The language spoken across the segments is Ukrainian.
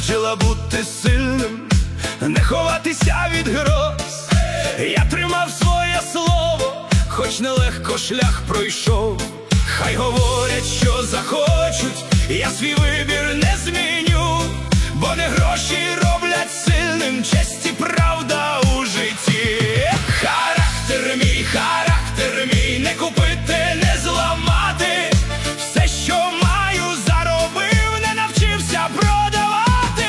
навчила бути сильним, не ховатися від гроз. Я тримав своє слово, хоч нелегко шлях пройшов. Хай говорять, що захочуть, я свій вибір не зміню, бо не гроші роблять сильним, честь і правда у житті. Характер мій, не купити, не зламати. Все, що маю, заробив, не навчився продавати.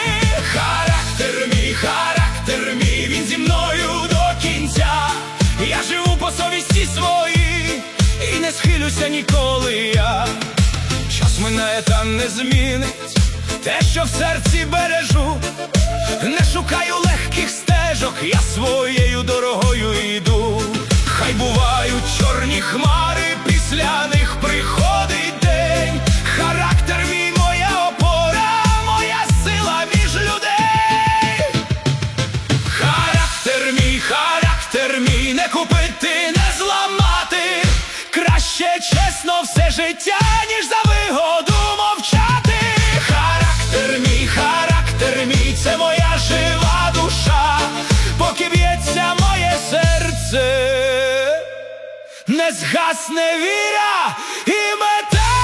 Характер мій, він зі мною до кінця. Я живу по совісті своїй і не схилюся ніколи я. Час минає, та не змінить те, що в серці бережу. Не шукаю легких стежок, я своєю дорогою йду. Хай бувають чорні хмари, після них приходить день. Характер мій, моя опора, моя сила між людей. Характер мій, не купити, не зламати. Краще чесно все життя, ніж за вигоду мовчати. Характер мій, це моя жива душа. Поки б'ється моє серце, не згасне віра і мета.